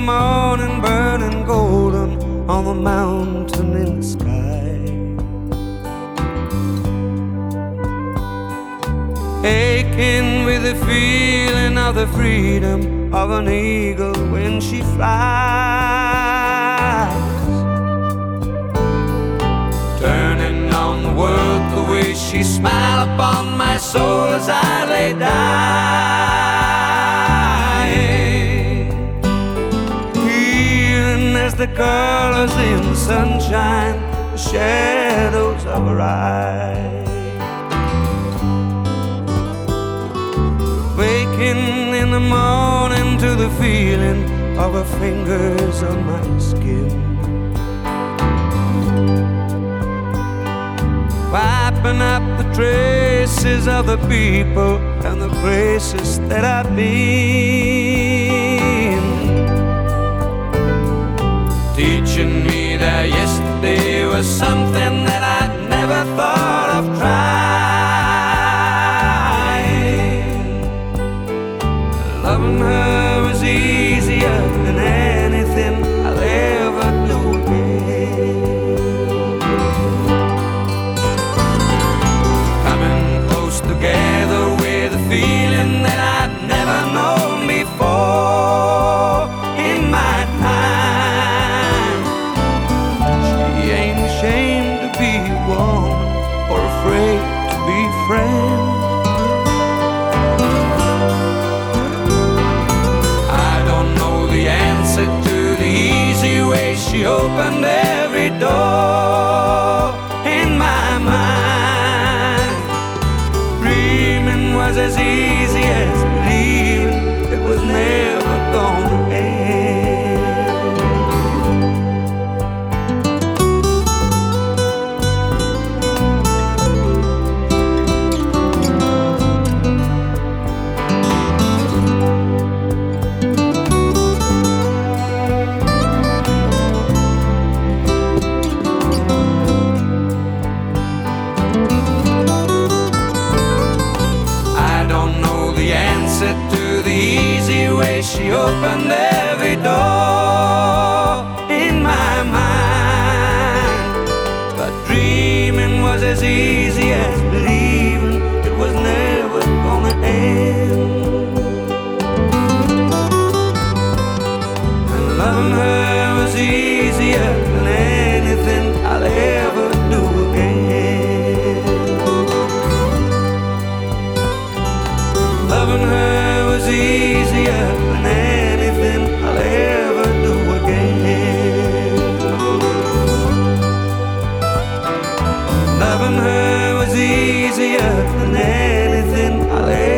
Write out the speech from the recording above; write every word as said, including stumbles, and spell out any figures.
morning, burning golden on the mountain in the sky. Aching with the feeling of the freedom of an eagle when she flies. Turning on the world the way she smiled upon my soul as I lay dying. Feeling as the colors in the sunshine, the shadows of her eyes. Waking in the morning to the feeling of her fingers on my skin. Wiping up the traces of the people and the places that I've been. Teaching me that yesterday was something that I'd never thought of trying. Loving her was easier than anything I'll ever do again. Coming close together with a feeling that I'd never known before in my time. She ain't ashamed to be a woman or afraid to be friends. She opened every door in my mind. Dreaming was as easy as believing it was never gonna end. To the easy way she opened every door in my mind. But dreaming was as easy as believing it was never gonna end. And loving her was easier than anything I'll ever do again. Loving her was easier than anything I'll ever do again. Loving her was easier than anything I'll ever